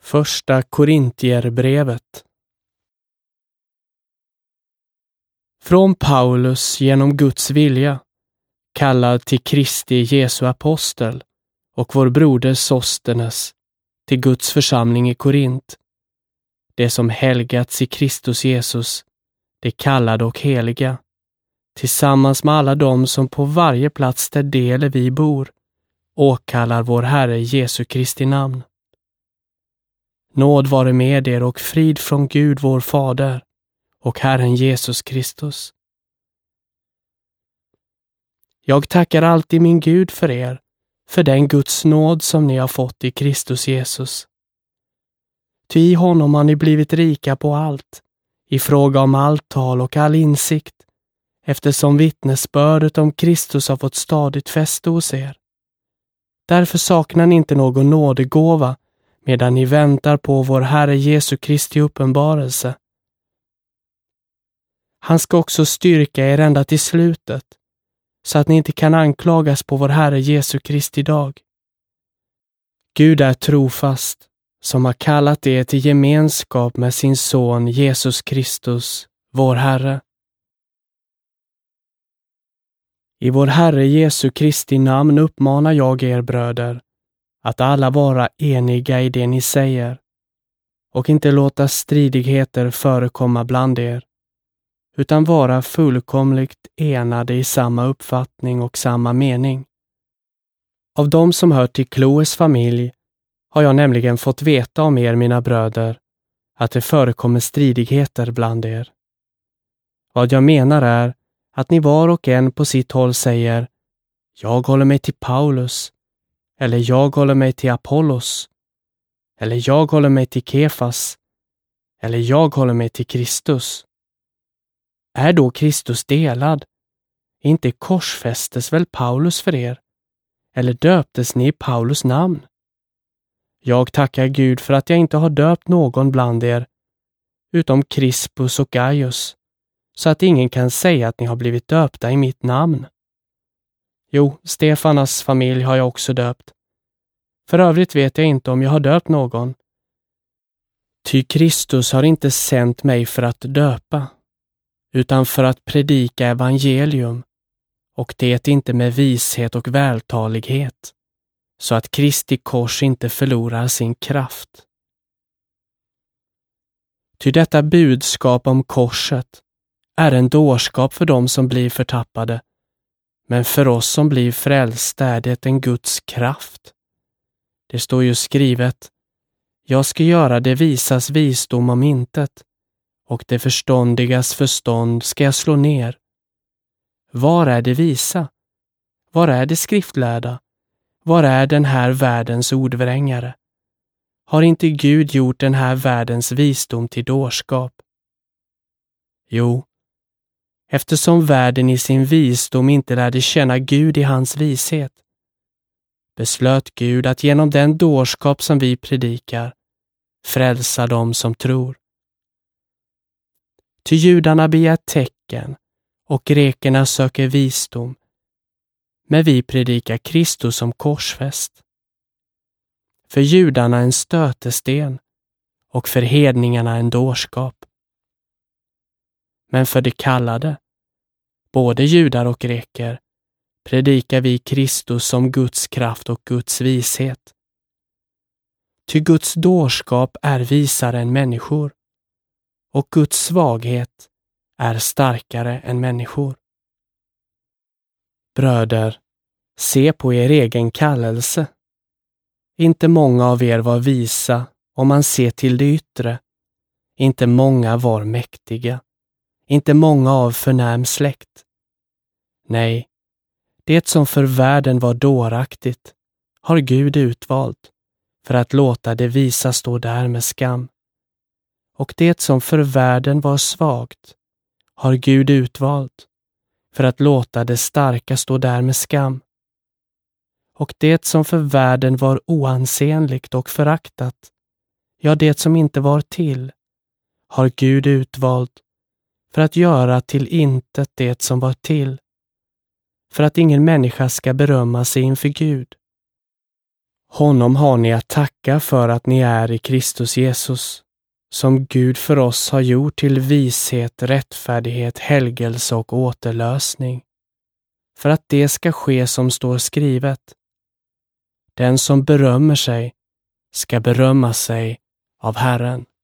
Första Korintierbrevet. Från Paulus genom Guds vilja, kallad till Kristi Jesu apostel, och vår broder Sostenes, till Guds församling i Korint. Det som helgats i Kristus Jesus, det kallade och heliga, tillsammans med alla dem som på varje plats där del vi bor, åkallar vår Herre Jesu Kristi namn. Nåd vare med er och frid från Gud vår Fader och Herren Jesus Kristus. Jag tackar alltid min Gud för er, för den Guds nåd som ni har fått i Kristus Jesus. Ty i honom har ni blivit rika på allt, i fråga om allt tal och all insikt, eftersom vittnesbördet om Kristus har fått stadigt fäste hos er. Därför saknar ni inte någon nådegåva, medan ni väntar på vår Herre Jesu Kristi uppenbarelse. Han ska också styrka er ända till slutet, så att ni inte kan anklagas på vår Herre Jesu Kristi dag. Gud är trofast, som har kallat er till gemenskap med sin son Jesus Kristus, vår Herre. I vår Herre Jesu Kristi namn uppmanar jag er bröder, att alla vara eniga i det ni säger, och inte låta stridigheter förekomma bland er, utan vara fullkomligt enade i samma uppfattning och samma mening. Av dem som hör till Kloes familj har jag nämligen fått veta om er, mina bröder, att det förekommer stridigheter bland er. Vad jag menar är att ni var och en på sitt håll säger: jag håller mig till Paulus, eller jag håller mig till Apollos, eller jag håller mig till Kefas, eller jag håller mig till Kristus. Är då Kristus delad? Inte korsfästes väl Paulus för er? Eller döptes ni i Paulus namn? Jag tackar Gud för att jag inte har döpt någon bland er, utom Crispus och Gaius, så att ingen kan säga att ni har blivit döpta i mitt namn. Jo, Stefanas familj har jag också döpt. För övrigt vet jag inte om jag har döpt någon. Ty Kristus har inte sänt mig för att döpa, utan för att predika evangelium, och det inte med vishet och vältalighet, så att Kristi kors inte förlorar sin kraft. Ty detta budskap om korset är en dårskap för dem som blir förtappade, men för oss som blir frälsta är det en Guds kraft. Det står ju skrivet: jag ska göra det visas visdom om intet, och det förståndigas förstånd ska jag slå ner. Var är det visa? Var är det skriftlärda? Var är den här världens ordvrängare? Har inte Gud gjort den här världens visdom till dårskap? Jo, eftersom världen i sin visdom inte lärde känna Gud i hans vishet, beslöt Gud att genom den dårskap som vi predikar frälsa dem som tror. Ty judarna begär tecken och grekerna söker visdom, men vi predikar Kristus som korsfäst. För judarna en stötesten och för hedningarna en dårskap. Men för de kallade, både judar och greker, predikar vi Kristus som Guds kraft och Guds vishet. Ty Guds dårskap är visare än människor, och Guds svaghet är starkare än människor. Bröder, se på er egen kallelse. Inte många av er var visa om man ser till det yttre. Inte många var mäktiga. Inte många av förnäm släkt. Nej, det som för världen var dåraktigt har Gud utvalt för att låta det visa stå där med skam. Och det som för världen var svagt har Gud utvalt för att låta det starka stå där med skam. Och det som för världen var oansenligt och föraktat, ja, det som inte var till, har Gud utvalt för att göra till intet det som var till, för att ingen människa ska berömma sig inför Gud. Honom har ni att tacka för att ni är i Kristus Jesus, som Gud för oss har gjort till vishet, rättfärdighet, helgelse och återlösning, för att det ska ske som står skrivet. Den som berömmer sig ska berömma sig av Herren.